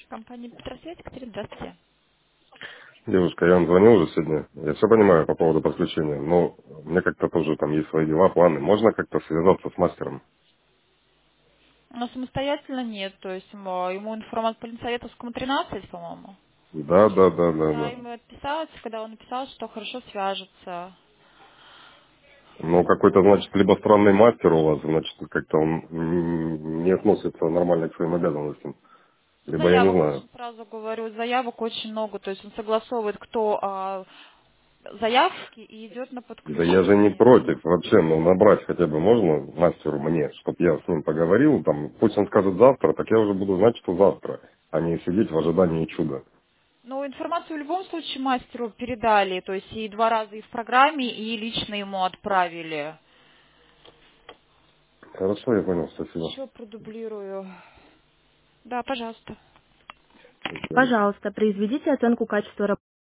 Компания Петросвет, Екатерина, здравствуйте. Девушка, я вам звонил уже сегодня. Я все понимаю по поводу подключения, но у меня как-то тоже там есть свои дела, планы. Можно как-то связаться с мастером? Но самостоятельно нет, то есть ему информация по Ленсоветовскому 13, по-моему. Да, да, да, да, Я да. ему отписалась, когда он написал, что хорошо свяжется. Ну, какой-то, значит, либо странный мастер у вас, значит, как-то он не относится нормально к своим обязанностям. Либо я не Заявок знаю. очень, сразу говорю, заявок очень много, то есть он согласовывает, кто заявки и идет на Да я же не подключение. против вообще, но набрать хотя бы можно мастеру мне, чтобы я с ним поговорил, там, пусть он скажет завтра, так я уже буду знать, что завтра, а не сидеть в ожидании чуда. Но информацию в любом случае мастеру передали, то есть и 2 раза и в программе, и лично ему отправили. Хорошо, я понял, спасибо. Еще продублирую. Да, пожалуйста. До свидания. Пожалуйста, произведите оценку качества работы.